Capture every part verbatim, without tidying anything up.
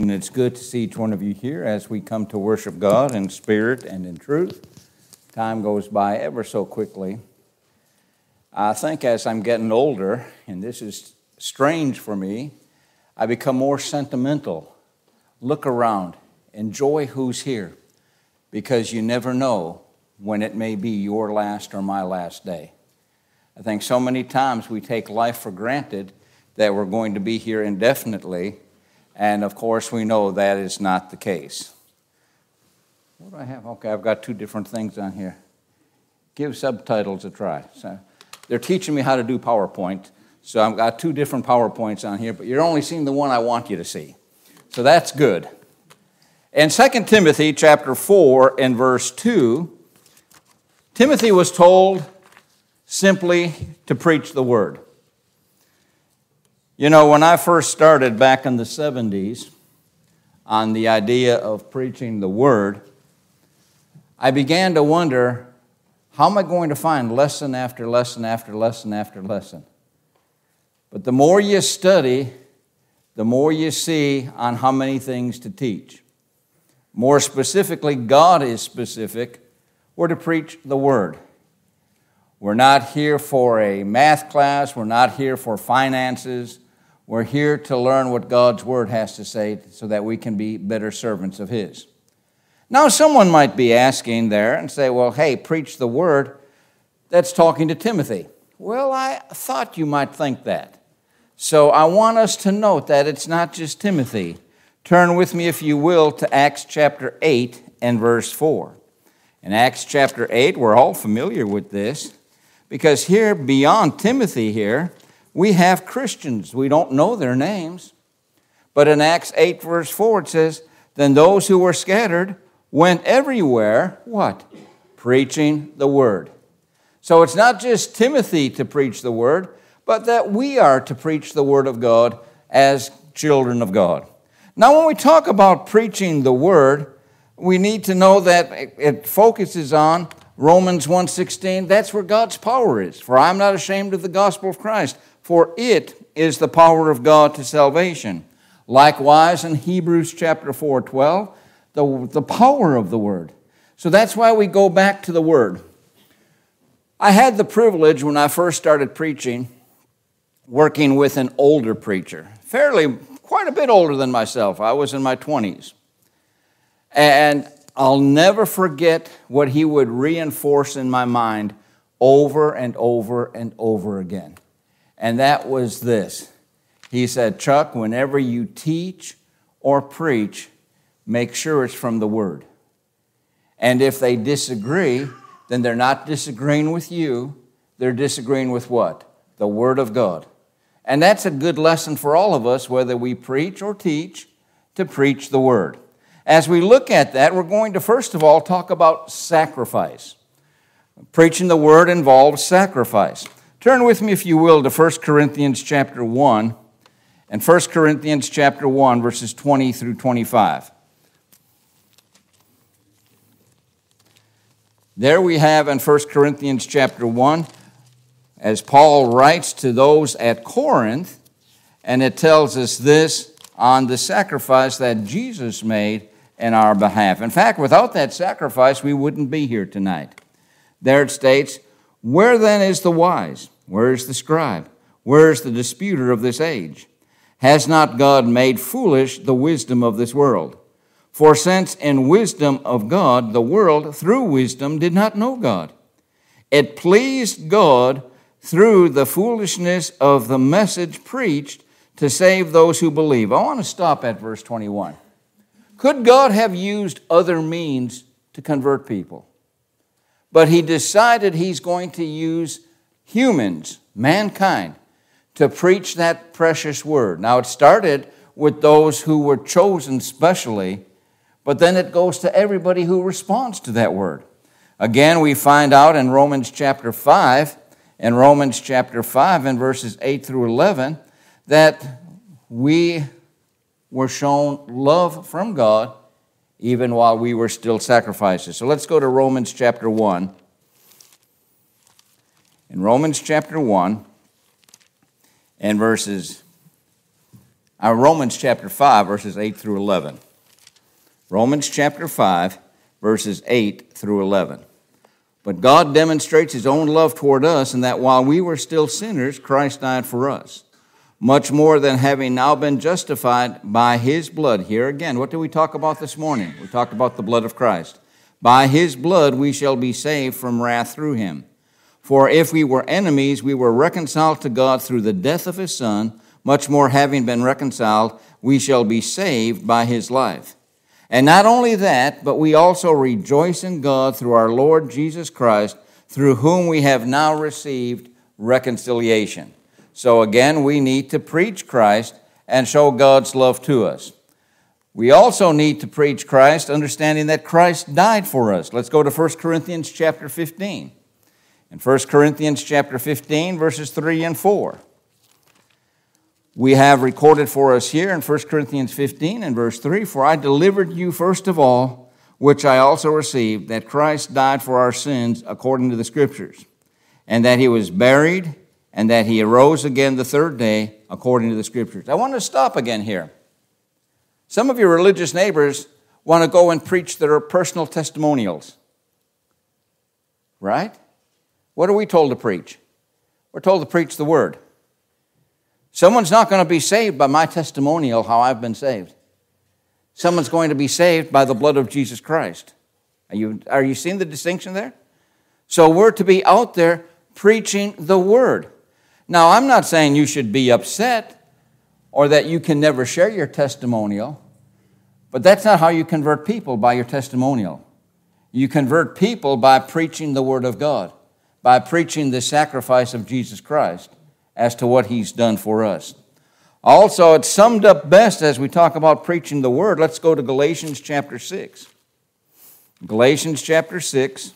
And it's good to see each one of you here as we come to worship God in spirit and in truth. Time goes by ever so quickly. I think as I'm getting older, and this is strange for me, I become more sentimental. Look around, enjoy who's here, because you never know when it may be your last or my last day. I think so many times we take life for granted that we're going to be here indefinitely. And, of course, we know that is not the case. What do I have? Okay, I've got two different things on here. Give subtitles a try. So they're teaching me how to do PowerPoint, so I've got two different PowerPoints on here, but you're only seeing the one I want you to see. So that's good. In Second Timothy chapter four and verse two, Timothy was told simply to preach the word. You know, when I first started back in the seventies on the idea of preaching the Word, I began to wonder, how am I going to find lesson after lesson after lesson after lesson? But the more you study, the more you see on how many things to teach. More specifically, God is specific. We're to preach the Word. We're not here for a math class. We're not here for finances. We're here to learn what God's Word has to say so that we can be better servants of His. Now, someone might be asking there and say, well, hey, preach the Word. That's talking to Timothy. Well, I thought you might think that. So I want us to note that it's not just Timothy. Turn with me, if you will, to Acts chapter eight and verse four. In Acts chapter eight, we're all familiar with this, because here, beyond Timothy here, we have Christians. We don't know their names. But in Acts eight, verse four, it says, then those who were scattered went everywhere, what? Preaching the word. So it's not just Timothy to preach the word, but that we are to preach the word of God as children of God. Now, when we talk about preaching the word, we need to know that it focuses on Romans one sixteen. That's where God's power is. For I'm not ashamed of the gospel of Christ, for it is the power of God to salvation. Likewise, in Hebrews chapter four twelve, the, the power of the Word. So that's why we go back to the Word. I had the privilege when I first started preaching, working with an older preacher, fairly quite a bit older than myself. I was in my twenties. And I'll never forget what he would reinforce in my mind over and over and over again. And that was this. He said, Chuck, whenever you teach or preach, make sure it's from the Word. And if they disagree, then they're not disagreeing with you. They're disagreeing with what? The Word of God. And that's a good lesson for all of us, whether we preach or teach, to preach the Word. As we look at that, we're going to first of all talk about sacrifice. Preaching the Word involves sacrifice. Turn with me, if you will, to First Corinthians chapter one, and First Corinthians chapter one, verses twenty through twenty-five. There we have in First Corinthians chapter one, as Paul writes to those at Corinth, and it tells us this on the sacrifice that Jesus made in our behalf. In fact, without that sacrifice, we wouldn't be here tonight. There it states, where then is the wise? Where is the scribe? Where is the disputer of this age? Has not God made foolish the wisdom of this world? For since in wisdom of God, the world through wisdom did not know God, it pleased God through the foolishness of the message preached to save those who believe. I want to stop at verse twenty-one. Could God have used other means to convert people? But he decided he's going to use humans, mankind, to preach that precious word. Now, it started with those who were chosen specially, but then it goes to everybody who responds to that word. Again, we find out in Romans chapter five, in Romans chapter five, in verses eight through eleven, that we were shown love from God even while we were still sacrifices. So let's go to Romans chapter one. In Romans chapter one, and verses Uh, Romans chapter five, verses eight through eleven. Romans chapter five, verses eight through eleven. But God demonstrates his own love toward us in that while we were still sinners, Christ died for us. Much more than having now been justified by his blood. Here again, what did we talk about this morning? We talked about the blood of Christ. By his blood we shall be saved from wrath through him. For if we were enemies, we were reconciled to God through the death of his Son. Much more, having been reconciled, we shall be saved by his life. And not only that, but we also rejoice in God through our Lord Jesus Christ, through whom we have now received reconciliation. So again, we need to preach Christ and show God's love to us. We also need to preach Christ, understanding that Christ died for us. Let's go to First Corinthians chapter fifteen. In First Corinthians chapter fifteen, verses three and four. We have recorded for us here in First Corinthians fifteen and verse three, For I delivered you first of all, which I also received, that Christ died for our sins according to the Scriptures, and that he was buried, and that he arose again the third day according to the Scriptures. I want to stop again here. Some of your religious neighbors want to go and preach their personal testimonials. Right? What are we told to preach? We're told to preach the Word. Someone's not going to be saved by my testimonial how I've been saved. Someone's going to be saved by the blood of Jesus Christ. Are you, are you seeing the distinction there? So we're to be out there preaching the Word. Now, I'm not saying you should be upset or that you can never share your testimonial, but that's not how you convert people, by your testimonial. You convert people by preaching the Word of God, by preaching the sacrifice of Jesus Christ as to what he's done for us. Also, it's summed up best as we talk about preaching the Word. Let's go to Galatians chapter six. Galatians chapter six.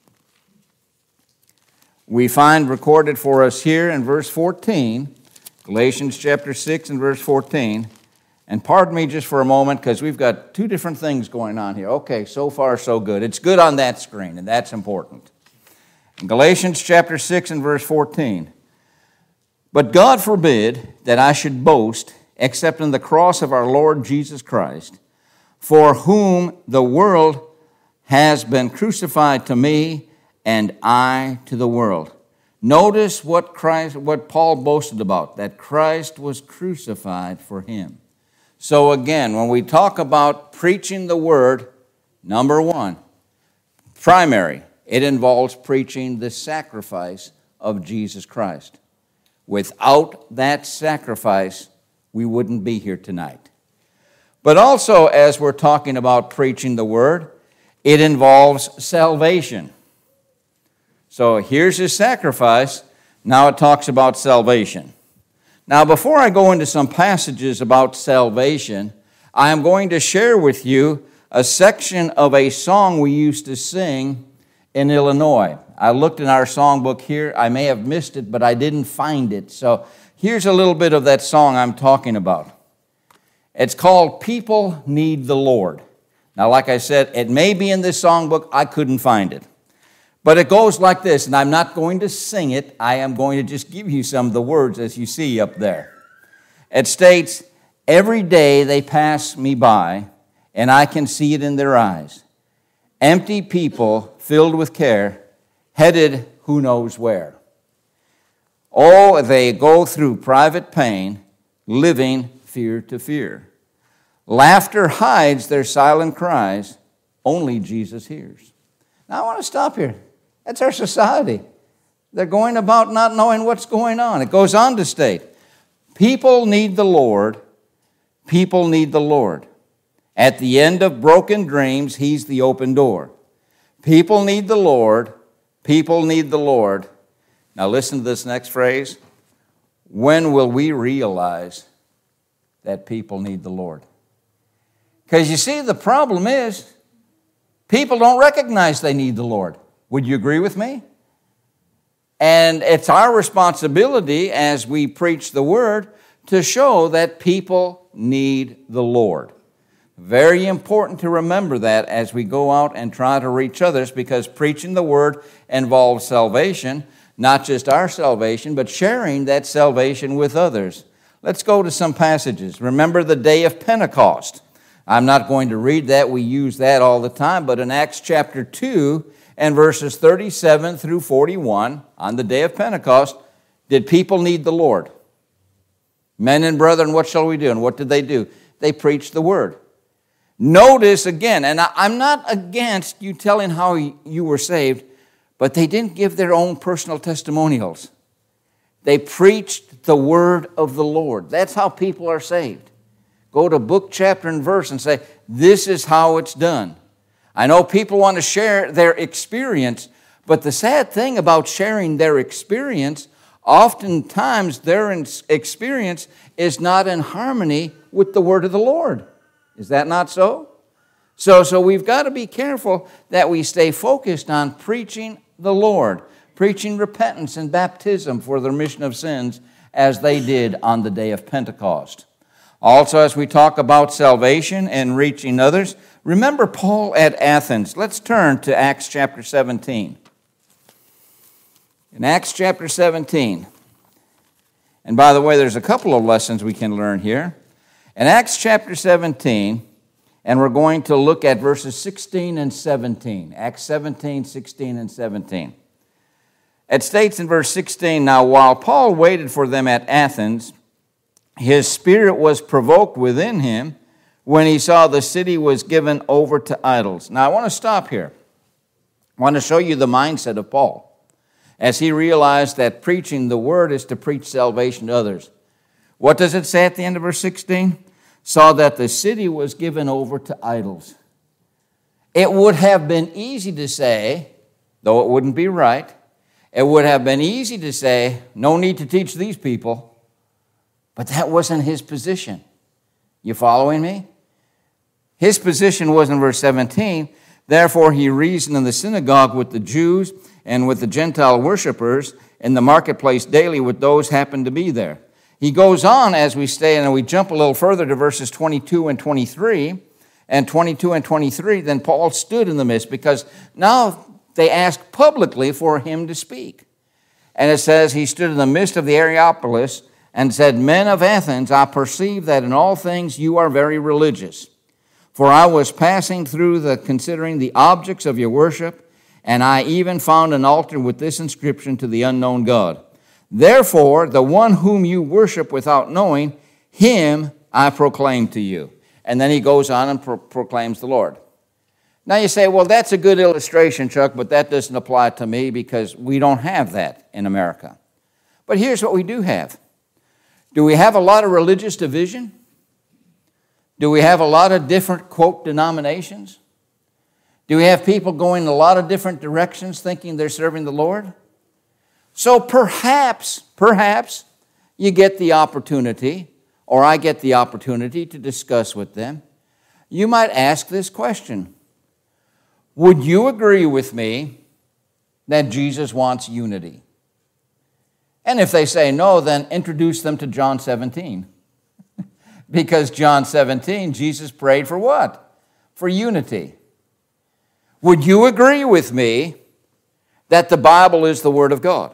We find recorded for us here in verse fourteen, Galatians chapter six and verse fourteen. And pardon me just for a moment, because we've got two different things going on here. Okay, so far so good. It's good on that screen, and that's important. In Galatians chapter six and verse fourteen, But God forbid that I should boast except in the cross of our Lord Jesus Christ, for whom the world has been crucified to me, and I to the world. Notice what Christ, what Paul boasted about, that Christ was crucified for him. So again, when we talk about preaching the Word, number one, primary, it involves preaching the sacrifice of Jesus Christ. Without that sacrifice, we wouldn't be here tonight. But also, as we're talking about preaching the Word, it involves salvation. So here's his sacrifice. Now it talks about salvation. Now, before I go into some passages about salvation, I am going to share with you a section of a song we used to sing in Illinois. I looked in our songbook here. I may have missed it, but I didn't find it. So here's a little bit of that song I'm talking about. It's called People Need the Lord. Now, like I said, it may be in this songbook. I couldn't find it. But it goes like this, and I'm not going to sing it. I am going to just give you some of the words as you see up there. It states, every day they pass me by, and I can see it in their eyes. Empty people filled with care, headed who knows where. Oh, they go through private pain, living fear to fear. Laughter hides their silent cries, only Jesus hears. Now I want to stop here. That's our society. They're going about not knowing what's going on. It goes on to state, people need the Lord, people need the Lord. At the end of broken dreams, he's the open door. People need the Lord, people need the Lord. Now listen to this next phrase. When will we realize that people need the Lord? Because you see, the problem is, people don't recognize they need the Lord. Would you agree with me? And it's our responsibility as we preach the Word to show that people need the Lord. Very important to remember that as we go out and try to reach others, because preaching the Word involves salvation, not just our salvation, but sharing that salvation with others. Let's go to some passages. Remember the day of Pentecost. I'm not going to read that. We use that all the time. But in Acts chapter two and verses thirty-seven through forty-one, on the day of Pentecost, did people need the Lord? Men and brethren, what shall we do? And what did they do? They preached the word. Notice again, and I'm not against you telling how you were saved, but they didn't give their own personal testimonials. They preached the word of the Lord. That's how people are saved. Go to book, chapter, and verse and say, this is how it's done. I know people want to share their experience, but the sad thing about sharing their experience, oftentimes their experience is not in harmony with the word of the Lord. Is that not so? So, so we've got to be careful that we stay focused on preaching the Lord, preaching repentance and baptism for the remission of sins as they did on the day of Pentecost. Also, as we talk about salvation and reaching others, remember Paul at Athens. Let's turn to Acts chapter seventeen. In Acts chapter seventeen, and by the way, there's a couple of lessons we can learn here. In Acts chapter seventeen, and we're going to look at verses sixteen and seventeen. Acts seventeen, sixteen, and seventeen. It states in verse sixteen, now while Paul waited for them at Athens, his spirit was provoked within him when he saw the city was given over to idols. Now I want to stop here. I want to show you the mindset of Paul as he realized that preaching the word is to preach salvation to others. What does it say at the end of verse sixteen? Saw that the city was given over to idols. It would have been easy to say, though it wouldn't be right, it would have been easy to say, no need to teach these people. But that wasn't his position. You following me? His position was in verse seventeen, therefore he reasoned in the synagogue with the Jews and with the Gentile worshipers in the marketplace daily with those who happened to be there. He goes on as we stay, and we jump a little further to verses twenty-two and twenty-three. And twenty-two and twenty-three, then Paul stood in the midst, because now they asked publicly for him to speak. And it says, he stood in the midst of the Areopagus and said, men of Athens, I perceive that in all things you are very religious. For I was passing through the considering the objects of your worship, and I even found an altar with this inscription, to the unknown God. Therefore, the one whom you worship without knowing, him I proclaim to you. And then he goes on and pro- proclaims the Lord. Now you say, well, that's a good illustration, Chuck, but that doesn't apply to me because we don't have that in America. But here's what we do have. Do we have a lot of religious division? Do we have a lot of different, quote, denominations? Do we have people going in a lot of different directions thinking they're serving the Lord? So perhaps, perhaps you get the opportunity, or I get the opportunity to discuss with them. You might ask this question. Would you agree with me that Jesus wants unity? And if they say no, then introduce them to John seventeen. Because John seventeen, Jesus prayed for what? For unity. Would you agree with me that the Bible is the Word of God?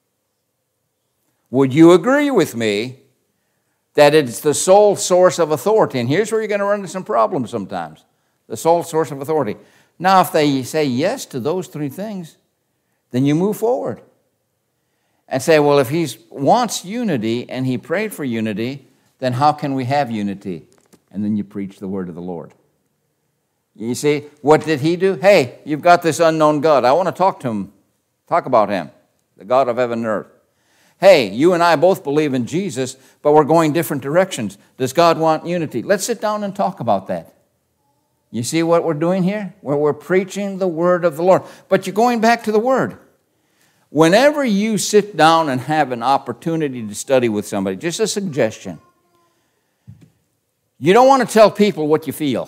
Would you agree with me that it's the sole source of authority? And here's where you're going to run into some problems sometimes. The sole source of authority. Now, if they say yes to those three things, then you move forward and say, well, if he wants unity and he prayed for unity, then how can we have unity? And then you preach the word of the Lord. You see, what did he do? Hey, you've got this unknown God. I want to talk to him, talk about him, the God of heaven and earth. Hey, you and I both believe in Jesus, but we're going different directions. Does God want unity? Let's sit down and talk about that. You see what we're doing here? Where we're preaching the word of the Lord. But you're going back to the word. Whenever you sit down and have an opportunity to study with somebody, just a suggestion, you don't want to tell people what you feel.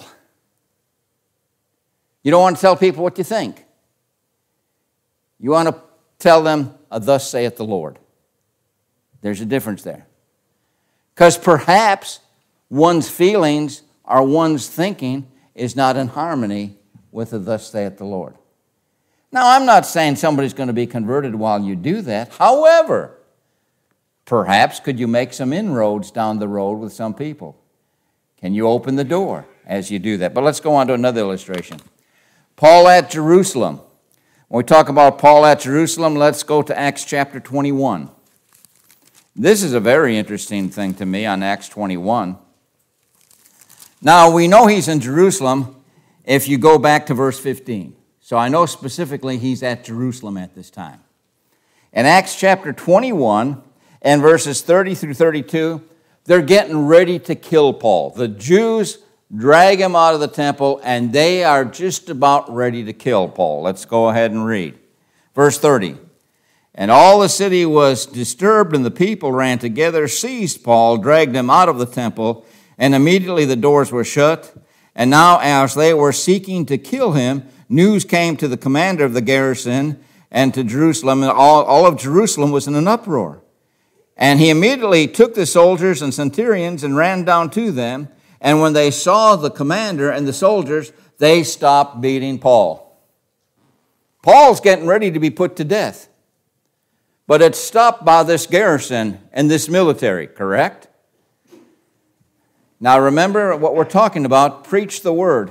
You don't want to tell people what you think. You want to tell them, thus saith the Lord. There's a difference there. Because perhaps one's feelings or one's thinking is not in harmony with the thus saith the Lord. Now, I'm not saying somebody's going to be converted while you do that. However, Perhaps could you make some inroads down the road with some people? Can you open the door as you do that? But let's go on to another illustration. Paul at Jerusalem. When we talk about Paul at Jerusalem, let's go to Acts chapter twenty-one. This is a very interesting thing to me on Acts twenty-one. Now, we know he's in Jerusalem if you go back to verse fifteen. So I know specifically he's at Jerusalem at this time. In Acts chapter twenty-one and verses thirty through thirty-two, they're getting ready to kill Paul. The Jews drag him out of the temple, and they are just about ready to kill Paul. Let's go ahead and read. Verse thirty. And all the city was disturbed, and the people ran together, seized Paul, dragged him out of the temple, and immediately the doors were shut. And now as they were seeking to kill him, news came to the commander of the garrison and to Jerusalem, and all, all of Jerusalem was in an uproar. And he immediately took the soldiers and centurions and ran down to them. And when they saw the commander and the soldiers, they stopped beating Paul. Paul's getting ready to be put to death. But it's stopped by this garrison and this military, correct? Now remember what we're talking about. Preach the word.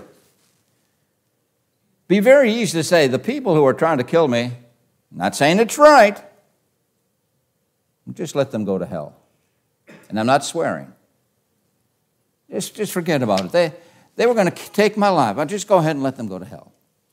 Be very easy to say, the people who are trying to kill me, I'm not saying it's right, just let them go to hell. And I'm not swearing. Just, just forget about it. They, they were going to take my life. I'll just go ahead and let them go to hell.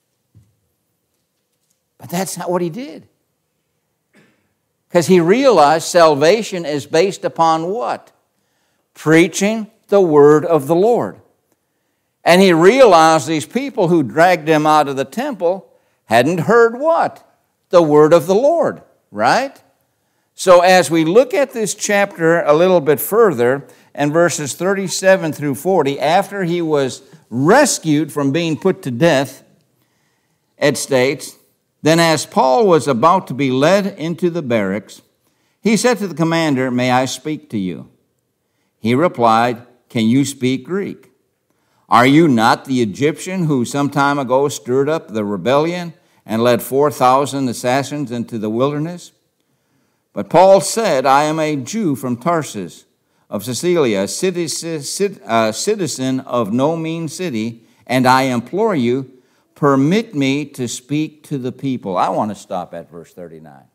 But that's not what he did. Because he realized salvation is based upon what? Preaching the word of the Lord. And he realized these people who dragged him out of the temple hadn't heard what? The word of the Lord, right? So as we look at this chapter a little bit further, and verses thirty-seven through forty, after he was rescued from being put to death, it states, then as Paul was about to be led into the barracks, he said to the commander, may I speak to you? He replied, can you speak Greek? Are you not the Egyptian who some time ago stirred up the rebellion and led four thousand assassins into the wilderness? But Paul said, I am a Jew from Tarsus of Cilicia, a citizen of no mean city, and I implore you, permit me to speak to the people. I want to stop at verse thirty-nine.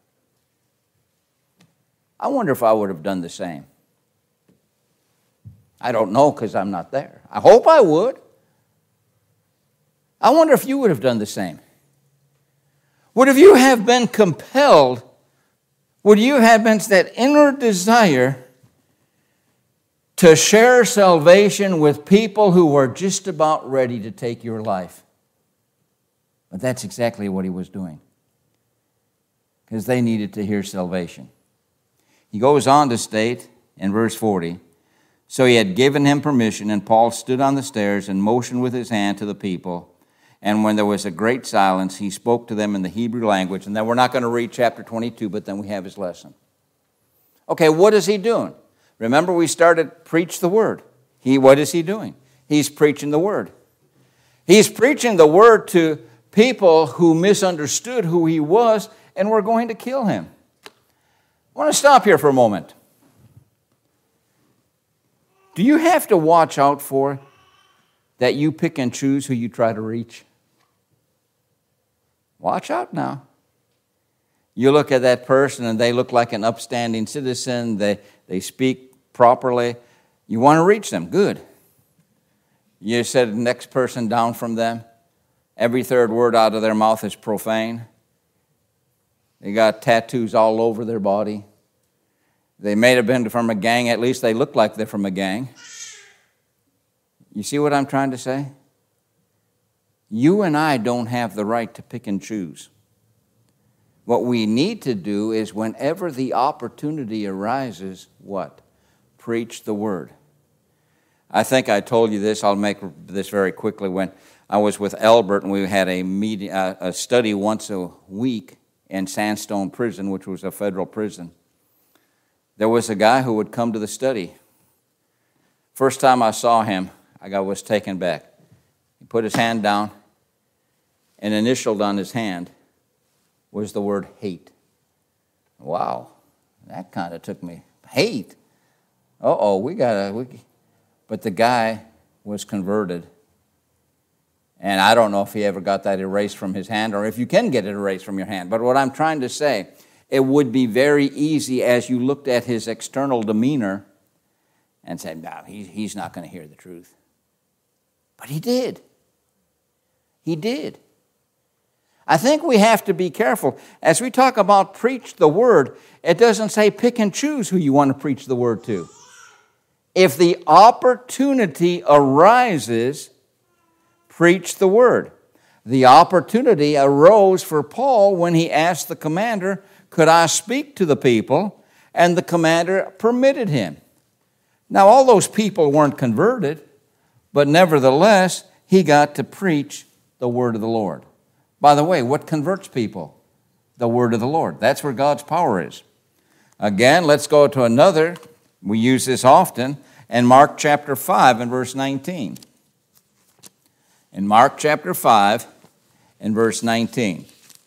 I wonder if I would have done the same. I don't know because I'm not there. I hope I would. I wonder if you would have done the same. Would have you have been compelled, would you have been that inner desire to share salvation with people who were just about ready to take your life? But that's exactly what he was doing, because they needed to hear salvation. He goes on to state in verse forty, so he had given him permission, and Paul stood on the stairs and motioned with his hand to the people. And when there was a great silence, he spoke to them in the Hebrew language. And then we're not going to read chapter twenty-two, but then we have his lesson. Okay, what is he doing? Remember, we started preach the word. He, what is he doing? He's preaching the word. He's preaching the word to people who misunderstood who he was and were going to kill him. I want to stop here for a moment. Do you have to watch out for that you pick and choose who you try to reach? Watch out now. You look at that person and they look like an upstanding citizen. They, they speak properly. You want to reach them. Good. You set the next person down from them. Every third word out of their mouth is profane. They got tattoos all over their body. They may have been from a gang. At least they look like they're from a gang. You see what I'm trying to say? You and I don't have the right to pick and choose. What we need to do is whenever the opportunity arises, what? Preach the word. I think I told you this. I'll make this very quickly. When I was with Albert and we had a, meeting, uh, a study once a week in Sandstone Prison, which was a federal prison, there was a guy who would come to the study. First time I saw him, I was taken back. He put his hand down, and initialed on his hand was the word hate. Wow, that kind of took me hate. Uh-oh, we got to... But the guy was converted. And I don't know if he ever got that erased from his hand or if you can get it erased from your hand. But what I'm trying to say, it would be very easy as you looked at his external demeanor and said, no, he, he's not going to hear the truth. But he did. He did. I think we have to be careful. As we talk about preach the word, it doesn't say pick and choose who you want to preach the word to. If the opportunity arises, preach the word. The opportunity arose for Paul when he asked the commander, could I speak to the people? And the commander permitted him. Now, all those people weren't converted, but nevertheless, he got to preach the word of the Lord. By the way, what converts people? The word of the Lord. That's where God's power is. Again, let's go to another. We use this often in Mark chapter five and verse nineteen. In Mark chapter five and verse nineteen.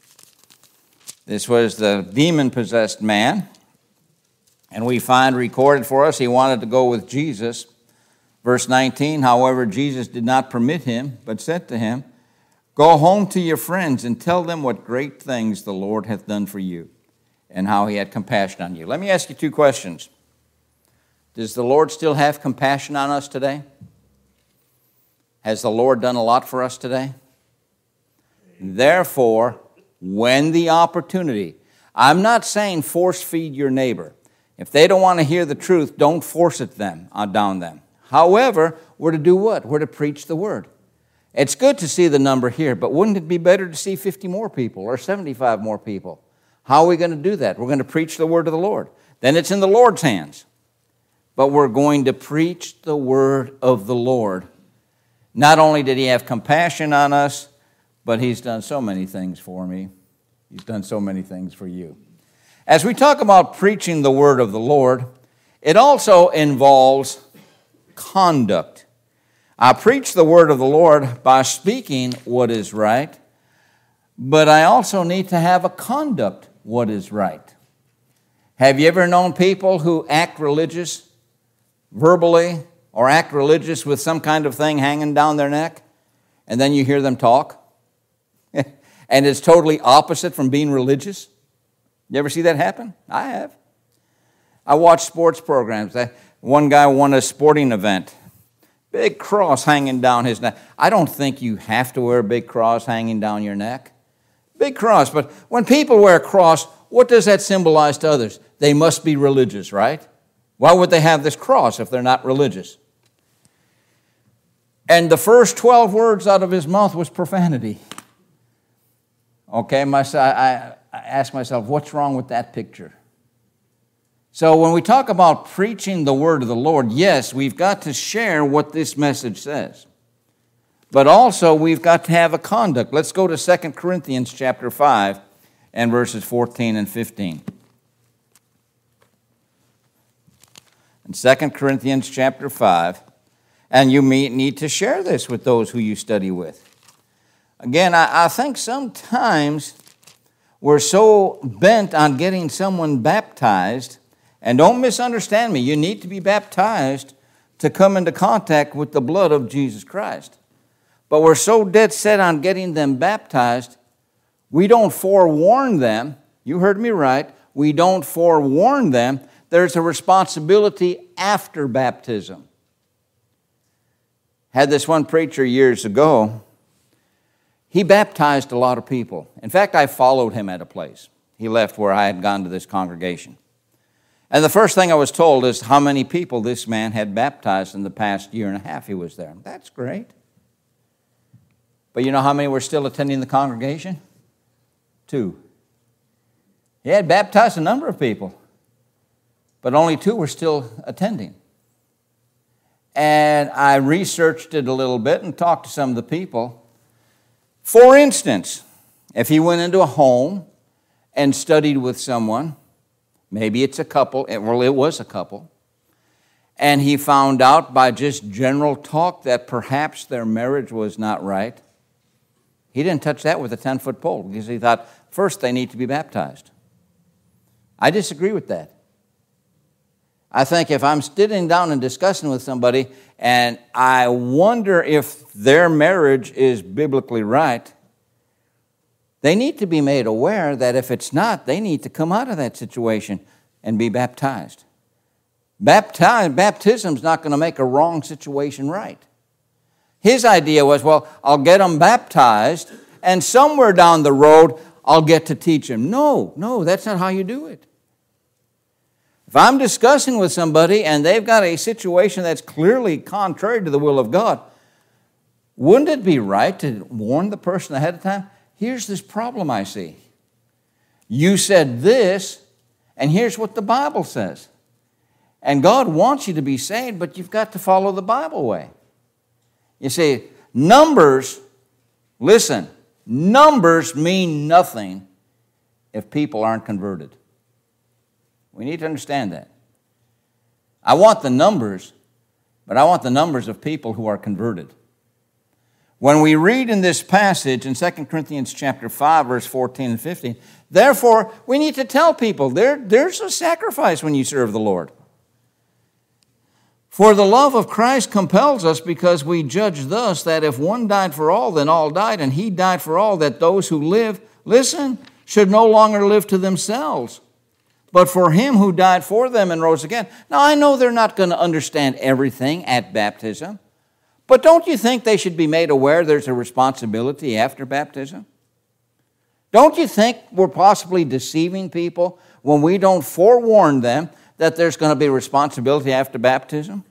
This was the demon-possessed man, and we find recorded for us he wanted to go with Jesus. Verse nineteen, however, Jesus did not permit him, but said to him, go home to your friends and tell them what great things the Lord hath done for you and how he had compassion on you. Let me ask you two questions. Does the Lord still have compassion on us today? Has the Lord done a lot for us today? Therefore, when the opportunity, I'm not saying force feed your neighbor. If they don't want to hear the truth, don't force it them down them. However, we're to do what? We're to preach the word. It's good to see the number here, but wouldn't it be better to see fifty more people or seventy-five more people? How are we going to do that? We're going to preach the word of the Lord. Then it's in the Lord's hands. But we're going to preach the word of the Lord. Not only did he have compassion on us, but he's done so many things for me. He's done so many things for you. As we talk about preaching the word of the Lord, it also involves conduct. I preach the word of the Lord by speaking what is right, but I also need to have a conduct what is right. Have you ever known people who act religious verbally or act religious with some kind of thing hanging down their neck, and then you hear them talk? And it's totally opposite from being religious? You ever see that happen? I have. I watch sports programs. One guy won a sporting event. Big cross hanging down his neck. I don't think you have to wear a big cross hanging down your neck. Big cross. But when people wear a cross, what does that symbolize to others? They must be religious, right? Why would they have this cross if they're not religious? And the first twelve words out of his mouth was profanity. Okay, my, I, I asked myself, what's wrong with that picture? So when we talk about preaching the word of the Lord, yes, we've got to share what this message says. But also we've got to have a conduct. Let's go to Second Corinthians chapter five and verses fourteen and fifteen. In Second Corinthians chapter five, and you may need to share this with those who you study with. Again, I, I think sometimes we're so bent on getting someone baptized. And don't misunderstand me, you need to be baptized to come into contact with the blood of Jesus Christ. But we're so dead set on getting them baptized, we don't forewarn them. You heard me right. We don't forewarn them. There's a responsibility after baptism. Had this one preacher years ago. He baptized a lot of people. In fact, I followed him at a place. He left where I had gone to this congregation. And the first thing I was told is how many people this man had baptized in the past year and a half he was there. That's great. But you know how many were still attending the congregation? Two. He had baptized a number of people, but only two were still attending. And I researched it a little bit and talked to some of the people. For instance, if he went into a home and studied with someone, maybe it's a couple, well, it was a couple, and he found out by just general talk that perhaps their marriage was not right, he didn't touch that with a ten-foot pole because he thought, first they need to be baptized. I disagree with that. I think if I'm sitting down and discussing with somebody and I wonder if their marriage is biblically right, they need to be made aware that if it's not, they need to come out of that situation and be baptized. Baptize, baptism's not going to make a wrong situation right. His idea was, well, I'll get them baptized, and somewhere down the road, I'll get to teach them. No, no, that's not how you do it. If I'm discussing with somebody and they've got a situation that's clearly contrary to the will of God, wouldn't it be right to warn the person ahead of time? Here's this problem I see. You said this, and here's what the Bible says. And God wants you to be saved, but you've got to follow the Bible way. You see, numbers, listen, numbers mean nothing if people aren't converted. We need to understand that. I want the numbers, but I want the numbers of people who are converted. When we read in this passage in Second Corinthians chapter five, verse fourteen and fifteen, therefore, we need to tell people there, there's a sacrifice when you serve the Lord. For the love of Christ compels us, because we judge thus that if one died for all, then all died, and he died for all, that those who live, listen, should no longer live to themselves, but for him who died for them and rose again. Now, I know they're not going to understand everything at baptism, but don't you think they should be made aware there's a responsibility after baptism? Don't you think we're possibly deceiving people when we don't forewarn them that there's going to be responsibility after baptism?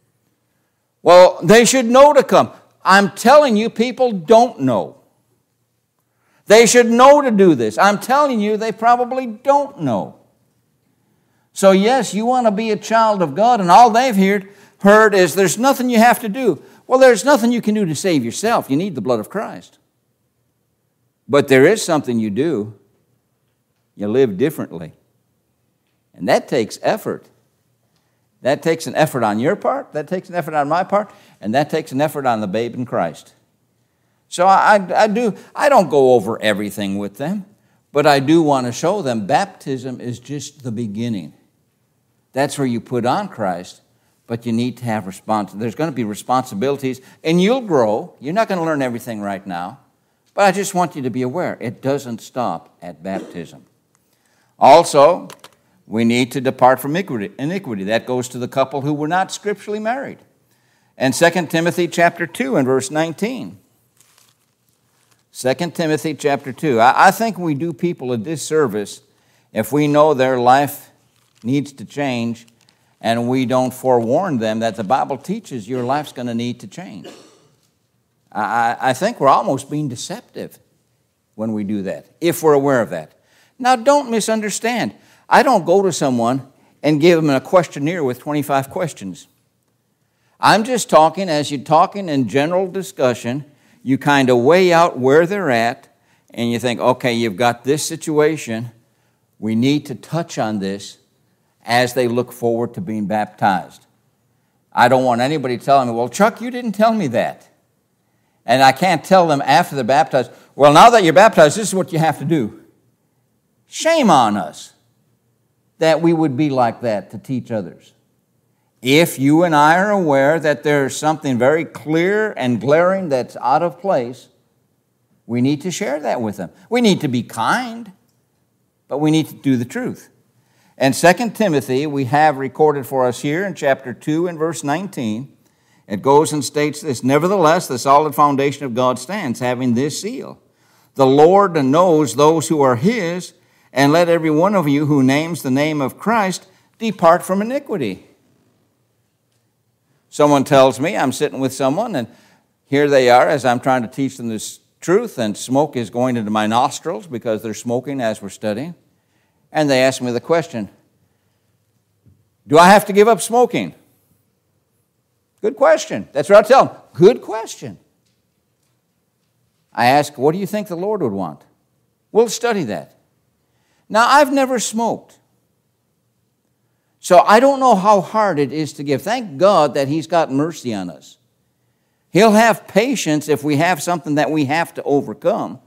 Well, they should know to come. I'm telling you, people don't know. They should know to do this. I'm telling you, they probably don't know. So yes, you want to be a child of God, and all they've heard, heard is there's nothing you have to do. Well, there's nothing you can do to save yourself. You need the blood of Christ. But there is something you do. You live differently. And that takes effort. That takes an effort on your part, that takes an effort on my part, and that takes an effort on the babe in Christ. So I, I, do, I don't go over everything with them, but I do want to show them baptism is just the beginning. That's where you put on Christ, but you need to have response. There's going to be responsibilities, and you'll grow. You're not going to learn everything right now, but I just want you to be aware. It doesn't stop at baptism. Also, we need to depart from iniquity. That goes to the couple who were not scripturally married. And Second Timothy chapter two and verse nineteen. Second Timothy chapter two. I think we do people a disservice if we know their life needs to change and we don't forewarn them that the Bible teaches your life's going to need to change. I, I think we're almost being deceptive when we do that, if we're aware of that. Now, don't misunderstand. I don't go to someone and give them a questionnaire with twenty-five questions. I'm just talking, as you're talking in general discussion, you kind of weigh out where they're at, and you think, okay, you've got this situation. We need to touch on this as they look forward to being baptized. I don't want anybody telling me, well, Chuck, you didn't tell me that. And I can't tell them after they're baptized, well, now that you're baptized, this is what you have to do. Shame on us that we would be like that to teach others. If you and I are aware that there's something very clear and glaring that's out of place, we need to share that with them. We need to be kind, but we need to do the truth. And Second Timothy, we have recorded for us here in chapter two and verse nineteen. It goes and states this, nevertheless, the solid foundation of God stands, having this seal. The Lord knows those who are his, and let every one of you who names the name of Christ depart from iniquity. Someone tells me, I'm sitting with someone, and here they are as I'm trying to teach them this truth, and smoke is going into my nostrils because they're smoking as we're studying. And they ask me the question, do I have to give up smoking? Good question. That's what I tell them. Good question. I ask, what do you think the Lord would want? We'll study that. Now, I've never smoked. So I don't know how hard it is to give. Thank God that he's got mercy on us. He'll have patience if we have something that we have to overcome.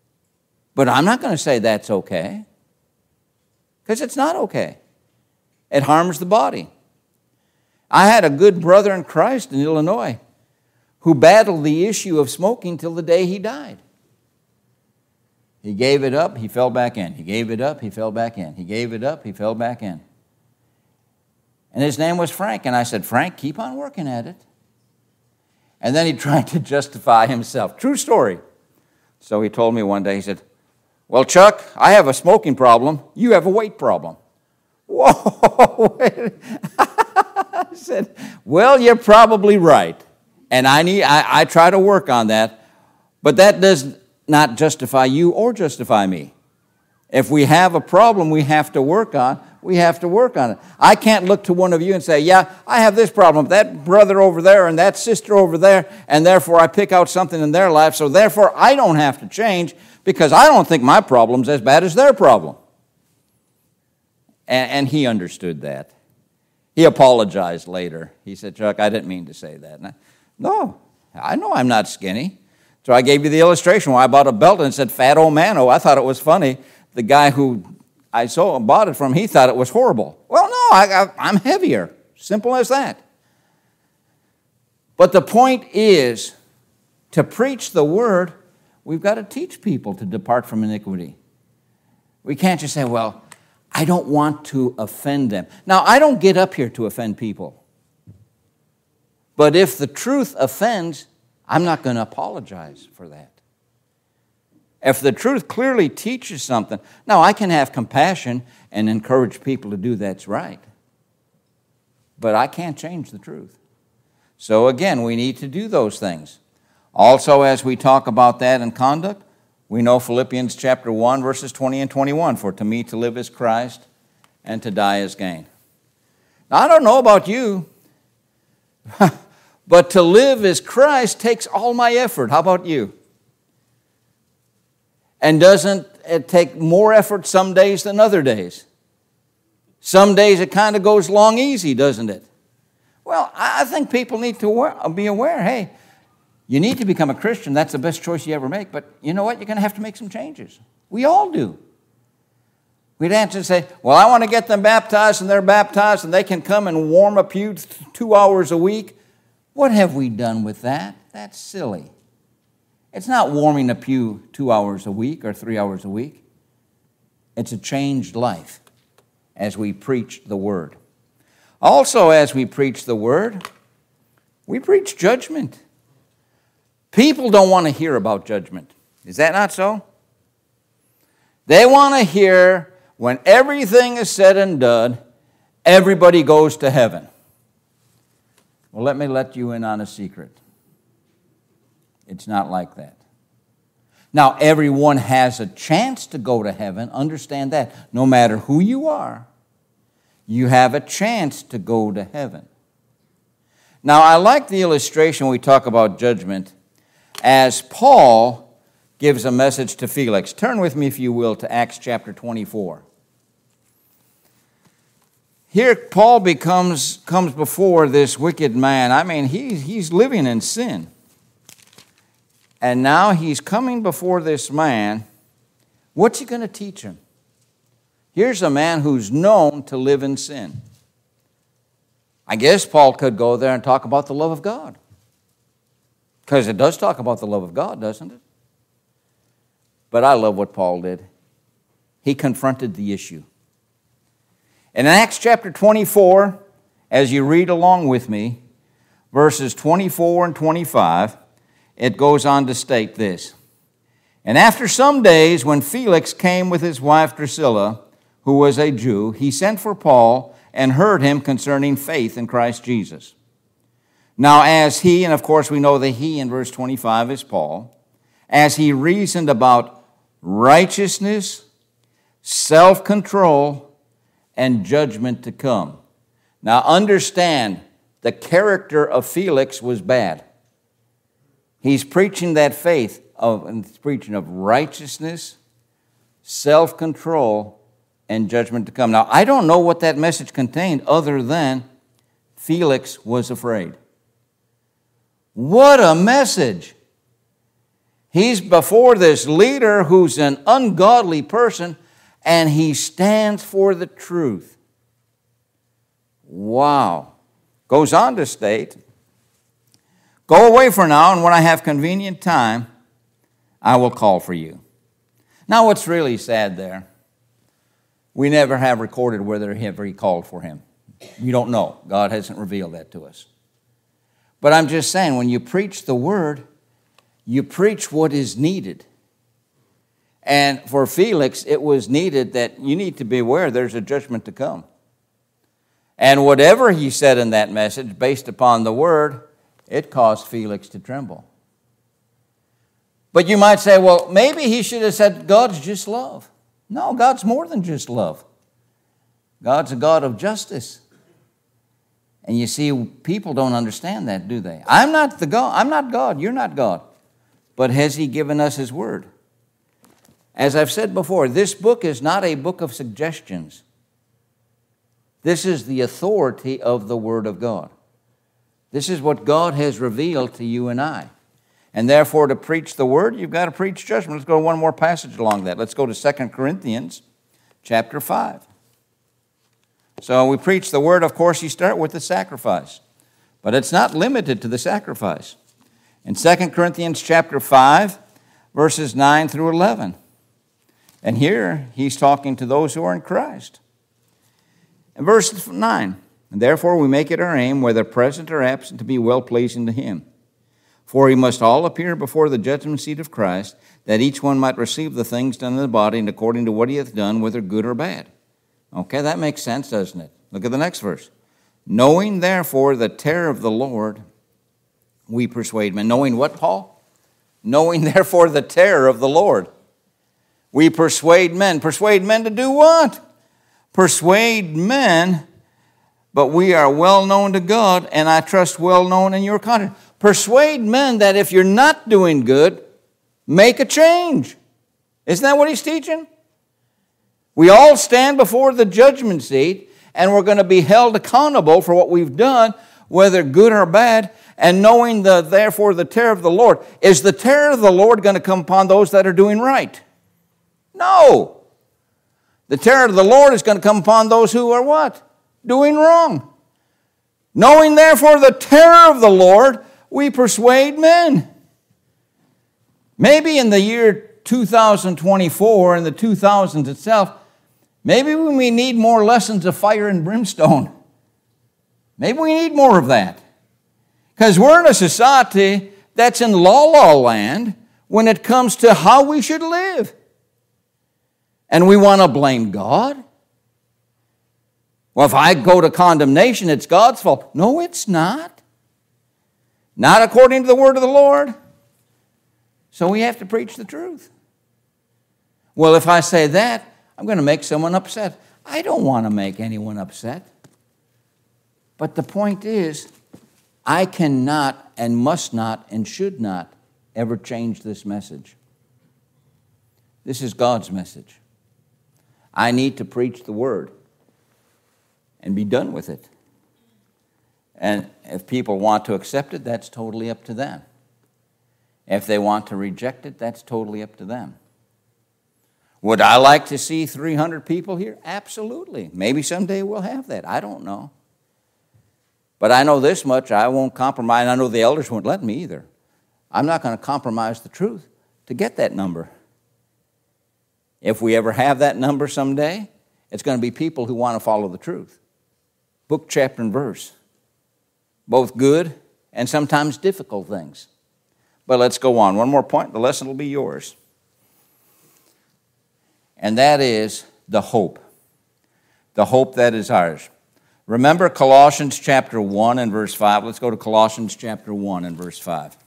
But I'm not going to say that's okay. Because it's not okay. It harms the body. I had a good brother in Christ in Illinois who battled the issue of smoking till the day he died. He gave it up, he fell back in. He gave it up, he fell back in. He gave it up, he fell back in. And his name was Frank. And I said, Frank, keep on working at it. And then he tried to justify himself. True story. So he told me one day, he said, well, Chuck, I have a smoking problem. You have a weight problem. Whoa. I said, well, you're probably right. And I need I, I try to work on that. But that does not justify you or justify me. If we have a problem we have to work on, we have to work on it. I can't look to one of you and say, yeah, I have this problem, that brother over there and that sister over there, and therefore I pick out something in their life, so therefore I don't have to change because I don't think my problem's as bad as their problem. And, and he understood that. He apologized later. He said, Chuck, I didn't mean to say that. And I, no, I know I'm not skinny. So I gave you the illustration where I bought a belt and it said fat old man. Oh, I thought it was funny. The guy who I saw bought it from, he thought it was horrible. Well, no, I, I, I'm heavier. Simple as that. But the point is, to preach the word, we've got to teach people to depart from iniquity. We can't just say, well, I don't want to offend them. Now, I don't get up here to offend people. But if the truth offends, I'm not going to apologize for that. If the truth clearly teaches something, now I can have compassion and encourage people to do that's right. But I can't change the truth. So again, we need to do those things. Also, as we talk about that in conduct, we know Philippians chapter one, verses twenty and twenty-one, for to me to live is Christ and to die is gain. Now, I don't know about you, but to live as Christ takes all my effort. How about you? And doesn't it take more effort some days than other days? Some days it kind of goes long easy, doesn't it? Well, I think people need to be aware, hey, you need to become a Christian. That's the best choice you ever make. But you know what? You're going to have to make some changes. We all do. We'd answer and say, well, I want to get them baptized, and they're baptized, and they can come and warm a pew two hours a week. What have we done with that? That's silly. It's not warming a pew two hours a week or three hours a week. It's a changed life as we preach the word. Also, as we preach the word, we preach judgment. People don't want to hear about judgment. Is that not so? They want to hear when everything is said and done, everybody goes to heaven. Well, let me let you in on a secret. It's not like that. Now, everyone has a chance to go to heaven. Understand that. No matter who you are, you have a chance to go to heaven. Now, I like the illustration when we talk about judgment as Paul gives a message to Felix. Turn with me, if you will, to Acts chapter twenty-four. Here, Paul becomes comes before this wicked man. I mean, he, he's living in sin. And now he's coming before this man. What's he going to teach him? Here's a man who's known to live in sin. I guess Paul could go there and talk about the love of God. Because it does talk about the love of God, doesn't it? But I love what Paul did. He confronted the issue. In Acts chapter twenty-four, as you read along with me, verses twenty-four and twenty-five, it goes on to state this. And after some days, when Felix came with his wife Drusilla, who was a Jew, he sent for Paul and heard him concerning faith in Christ Jesus. Now as he, and of course we know the he in verse twenty-five is Paul, as he reasoned about righteousness, self-control, and judgment to come. Now understand, the character of Felix was bad. He's preaching that faith of, and he's preaching of righteousness, self-control, and judgment to come. Now, I don't know what that message contained other than Felix was afraid. What a message! He's before this leader who's an ungodly person, and he stands for the truth. Wow. Goes on to state, go away for now, and when I have convenient time, I will call for you. Now, what's really sad there, we never have recorded whether he ever called for him. We don't know. God hasn't revealed that to us. But I'm just saying, when you preach the word, you preach what is needed. And for Felix, it was needed that you need to be aware there's a judgment to come. And whatever he said in that message, based upon the word, it caused Felix to tremble. But you might say, well, maybe he should have said, God's just love. No, God's more than just love. God's a God of justice. And you see, people don't understand that, do they? I'm not the God. I'm not God. You're not God. But has he given us his word? As I've said before, this book is not a book of suggestions. This is the authority of the word of God. This is what God has revealed to you and I. And therefore, to preach the word, you've got to preach judgment. Let's go to one more passage along that. Let's go to Second Corinthians chapter five. So we preach the word, of course, you start with the sacrifice. But it's not limited to the sacrifice. In Second Corinthians chapter five, verses nine through eleven. And here he's talking to those who are in Christ. In verse nine, and therefore we make it our aim, whether present or absent, to be well-pleasing to him. For he must all appear before the judgment seat of Christ, that each one might receive the things done in the body, and according to what he hath done, whether good or bad. Okay, that makes sense, doesn't it? Look at the next verse. Knowing therefore the terror of the Lord, we persuade men. Knowing what, Paul? Knowing therefore the terror of the Lord, we persuade men. Persuade men to do what? Persuade men, but we are well known to God, and I trust well known in your conscience. Persuade men that if you're not doing good, make a change. Isn't that what he's teaching? We all stand before the judgment seat, and we're going to be held accountable for what we've done, whether good or bad, and knowing the therefore the terror of the Lord. Is the terror of the Lord going to come upon those that are doing right? No. The terror of the Lord is going to come upon those who are what? Doing wrong. Knowing therefore the terror of the Lord, we persuade men. Maybe in the year two thousand twenty-four, in the two thousands itself, maybe we need more lessons of fire and brimstone. Maybe we need more of that. Because we're in a society that's in la-la land when it comes to how we should live. And we want to blame God. Well, if I go to condemnation, it's God's fault. No, it's not. Not according to the word of the Lord. So we have to preach the truth. Well, if I say that, I'm going to make someone upset. I don't want to make anyone upset. But the point is, I cannot and must not and should not ever change this message. This is God's message. I need to preach the word and be done with it. And if people want to accept it, that's totally up to them. If they want to reject it, that's totally up to them. Would I like to see three hundred people here? Absolutely. Maybe someday we'll have that. I don't know. But I know this much, I won't compromise. I know the elders won't let me either. I'm not going to compromise the truth to get that number. If we ever have that number someday, it's going to be people who want to follow the truth. Book, chapter, and verse. Both good and sometimes difficult things. But let's go on. One more point, the lesson will be yours. And that is the hope. The hope that is ours. Remember Colossians chapter one and verse five. Let's go to Colossians chapter one and verse five.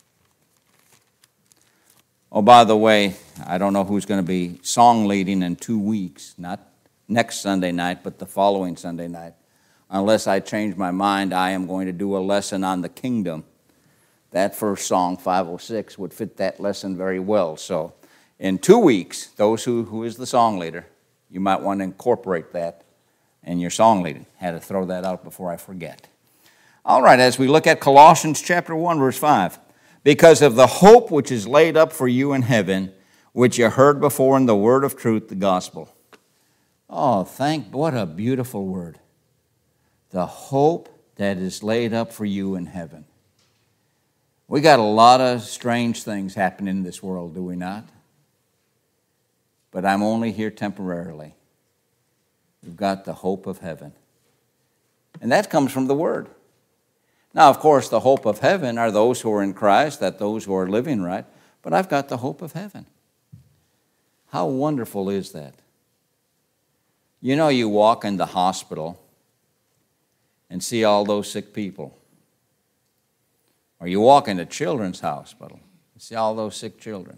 Oh, by the way, I don't know who's going to be song leading in two weeks. Not next Sunday night, but the following Sunday night. Unless I change my mind, I am going to do a lesson on the kingdom. That first song, five oh six, would fit that lesson very well. So in two weeks, those who, who is the song leader, you might want to incorporate that in your song leading. Had to throw that out before I forget. All right, as we look at Colossians chapter one, verse five. Because of the hope which is laid up for you in heaven, which you heard before in the word of truth, the gospel. Oh, thank, what a beautiful word. the hope that is laid up for you in heaven. We got a lot of strange things happening in this world, do we not? But I'm only here temporarily. We've got the hope of heaven. And that comes from the Word. Now, of course, the hope of heaven are those who are in Christ, that those who are living right. But I've got the hope of heaven. How wonderful is that? You know, you walk in the hospital and see all those sick people. Or you walk into children's hospital and see all those sick children.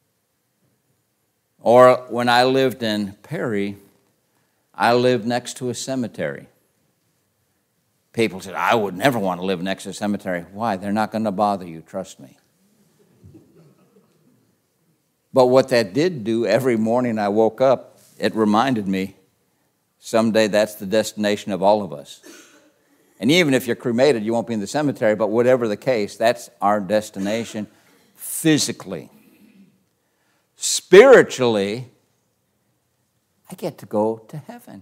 Or when I lived in Perry, I lived next to a cemetery. People said, I would never want to live next to a cemetery. Why? They're not going to bother you, trust me. But what that did do, every morning I woke up, it reminded me, someday that's the destination of all of us. And even if you're cremated, you won't be in the cemetery, but whatever the case, that's our destination physically. Spiritually, I get to go to heaven.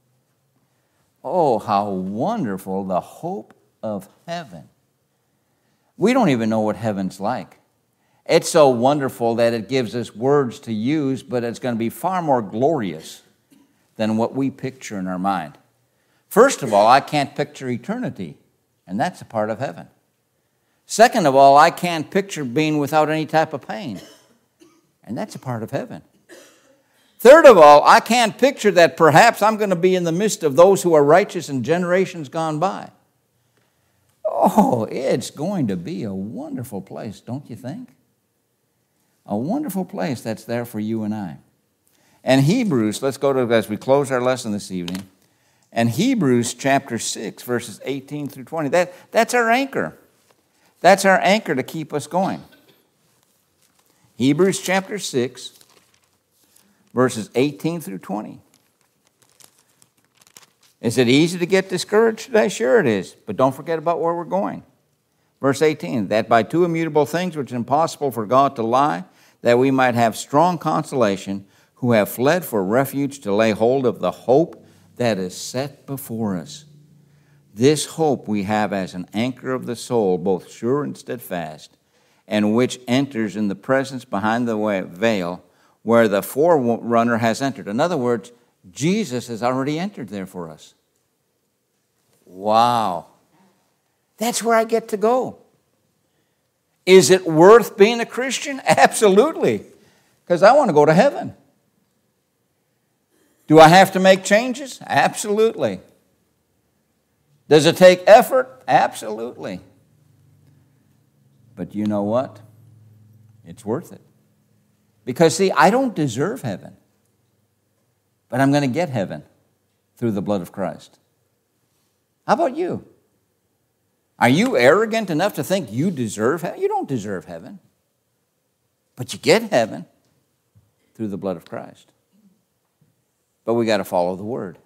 Oh, how wonderful, the hope of heaven. We don't even know what heaven's like. It's so wonderful that it gives us words to use, but it's going to be far more glorious than what we picture in our mind. First of all, I can't picture eternity, and that's a part of heaven. Second of all, I can't picture being without any type of pain, and that's a part of heaven. Third of all, I can't picture that perhaps I'm going to be in the midst of those who are righteous in generations gone by. Oh, it's going to be a wonderful place, don't you think? A wonderful place that's there for you and I. And Hebrews, let's go to, as we close our lesson this evening, and Hebrews chapter six, verses eighteen through twenty. That, that's our anchor. That's our anchor to keep us going. Hebrews chapter six, verses eighteen through twenty. Is it easy to get discouraged today? Sure it is. But don't forget about where we're going. Verse eighteen, that by two immutable things which is impossible for God to lie, that we might have strong consolation, who have fled for refuge to lay hold of the hope that is set before us. This hope we have as an anchor of the soul, both sure and steadfast, and which enters in the presence behind the veil, where the forerunner has entered. In other words, Jesus has already entered there for us. Wow. That's where I get to go. Is it worth being a Christian? Absolutely. Because I want to go to heaven. Do I have to make changes? Absolutely. Does it take effort? Absolutely. But you know what? It's worth it. Because, see, I don't deserve heaven. But I'm going to get heaven through the blood of Christ. How about you? Are you arrogant enough to think you deserve heaven? You don't deserve heaven. But you get heaven through the blood of Christ. But we got to follow the Word.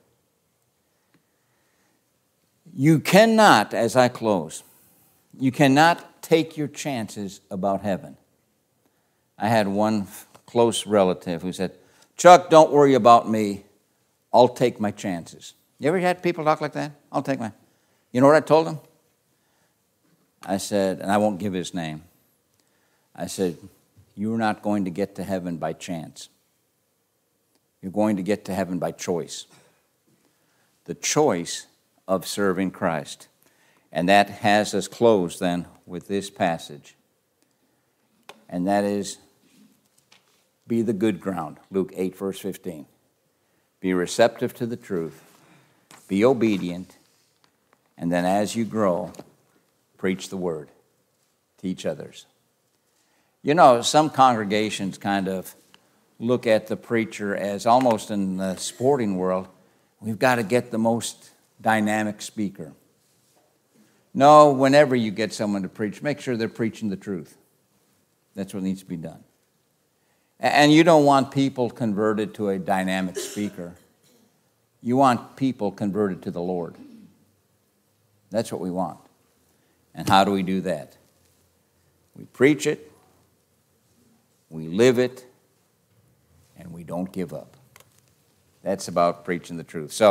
You cannot, as I close, you cannot take your chances about heaven. I had one close relative who said, Chuck, don't worry about me. I'll take my chances. You ever had people talk like that? I'll take my... You know what I told him? I said, and I won't give his name. I said, you're not going to get to heaven by chance. You're going to get to heaven by choice. The choice of serving Christ. And that has us close then with this passage. And that is, be the good ground, Luke eight, verse fifteen. Be receptive to the truth. Be obedient. And then as you grow, preach the word. Teach others. You know, some congregations kind of look at the preacher as almost in the sporting world, we've got to get the most dynamic speaker. No, whenever you get someone to preach, make sure they're preaching the truth. That's what needs to be done. And you don't want people converted to a dynamic speaker. You want people converted to the Lord. That's what we want. And how do we do that? We preach it, we live it, and we don't give up. That's about preaching the truth. So,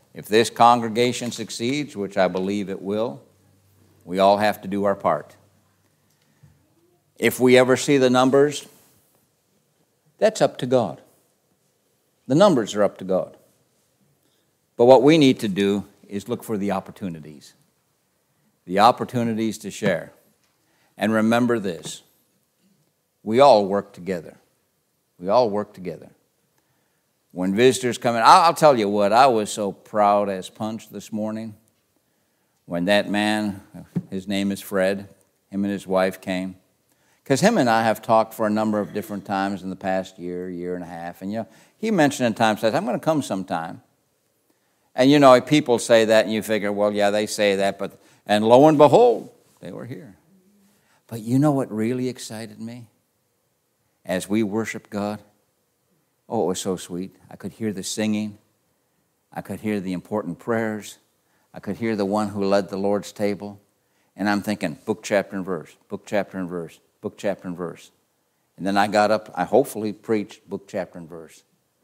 If this congregation succeeds, which I believe it will, we all have to do our part. If we ever see the numbers, that's up to God. The numbers are up to God. But what we need to do is look for the opportunities. The opportunities to share. And remember this. We all work together. We all work together. When visitors come in, I'll tell you what, I was so proud as punch this morning when that man, his name is Fred, him and his wife came. Because him and I have talked for a number of different times in the past year, year and a half. And you know, he mentioned in time, says, I'm going to come sometime. And you know, people say that and you figure, well, yeah, they say that. But and lo and behold, they were here. But you know what really excited me? As we worshiped God, oh, it was so sweet. I could hear the singing. I could hear the important prayers. I could hear the one who led the Lord's table. And I'm thinking, book, chapter, and verse, book, chapter, and verse, book, chapter, and verse. And then I got up, I hopefully preached book, chapter, and verse.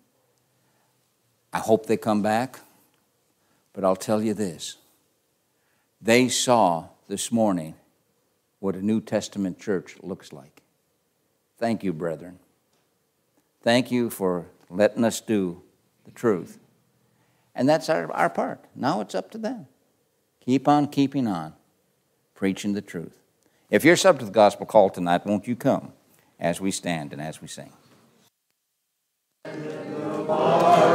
I hope they come back, but I'll tell you this. They saw this morning what a New Testament church looks like. Thank you, brethren. Thank you for letting us do the truth. And that's our, our part. Now it's up to them. Keep on keeping on, preaching the truth. If you're subject to the gospel call tonight, won't you come as we stand and as we sing?